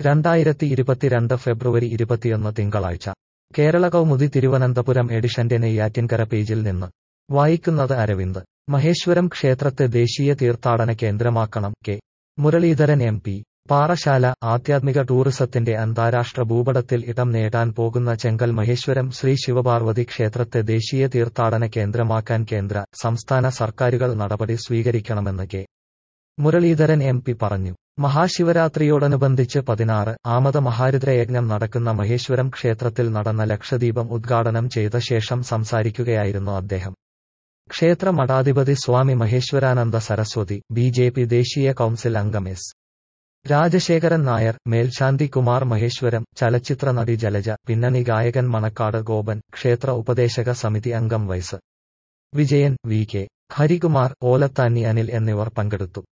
2022 ഫെബ്രുവരി 21 തിങ്കളാഴ്ച കേരള കൗമുദി തിരുവനന്തപുരം എഡിഷന്റെ നെയ്യാറ്റിൻകര പേജിൽ നിന്ന് വായിക്കുന്നത് അരവിന്ദ്. മഹേശ്വരം ക്ഷേത്രത്തെ ദേശീയ തീർത്ഥാടന കേന്ദ്രമാക്കണം K. Muraleedharan M P. Parassala. ആധ്യാത്മിക ടൂറിസത്തിന്റെ അന്താരാഷ്ട്ര ഭൂപടത്തിൽ ഇടം നേടാൻ പോകുന്ന ചെങ്കൽ മഹേശ്വരം ശ്രീ ശിവപാർവതി ക്ഷേത്രത്തെ ദേശീയ തീർത്ഥാടന കേന്ദ്രമാക്കാൻ കേന്ദ്ര, സംസ്ഥാന സർക്കാരുകൾ നടപടി സ്വീകരിക്കണമെന്ന് കെ. മുരളീധരൻ എം പി പറഞ്ഞു. മഹാശിവരാത്രിയോടനുബന്ധിച്ച് 16 മഹാരുദ്രയജ്ഞം നടക്കുന്ന മഹേശ്വരം ക്ഷേത്രത്തിൽ നടന്ന ലക്ഷദീപം ഉദ്ഘാടനം ചെയ്ത ശേഷം സംസാരിക്കുകയായിരുന്നു അദ്ദേഹം. ക്ഷേത്ര മഠാധിപതി സ്വാമി മഹേശ്വരാനന്ദ സരസ്വതി, ബി.ജെ.പി. ദേശീയ കൗൺസിൽ അംഗം എസ്. രാജശേഖരൻ നായർ, മേൽശാന്തി കുമാർ മഹേശ്വരം, ചലച്ചിത്ര നടി ജലജ, പിന്നണി ഗായകൻ മണക്കാട് ഗോപൻ, ക്ഷേത്ര ഉപദേശക സമിതി അംഗം വൈസ്. വിജയൻ, വി. കെ. ഹരികുമാർ, ഓലത്താനി അനിൽ എന്നിവർ പങ്കെടുത്തു.